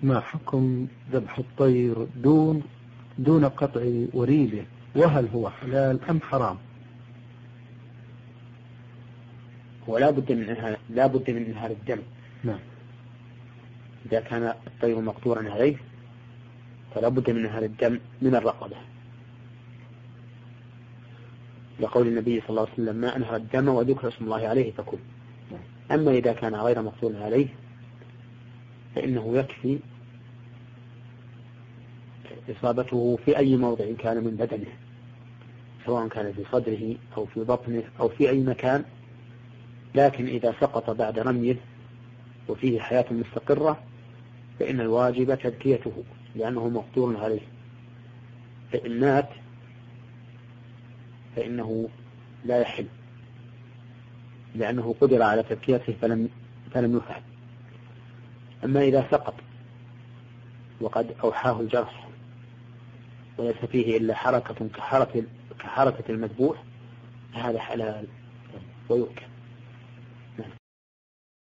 ما حكم ذبح الطير دون قطع وريده، وهل هو حلال أم حرام؟ ولا بد من إنهار الدم. نعم. إذا كان الطير مقدورا عليه فلا بد من إنهار الدم من الرقبة، لقول النبي صلى الله عليه وسلم: ما أنهر الدم وذكر اسم الله عليه فكل. أما إذا كان غير مقدور عليه فإنه يكفي إصابته في أي موضع كان من بدنه، سواء كان في صدره أو في بطنه أو في أي مكان، لكن إذا سقط بعد رميه وفيه حياة مستقرة فإن الواجب تذكيته لأنه مقدور عليه، فإن مات فإنه لا يحل لأنه قدر على تذكيته فلم يفعل. أما إذا سقط وقد أوحاه الجرح وليس فيه إلا حركة كحركة المذبوح فهذا حلال ويؤكل.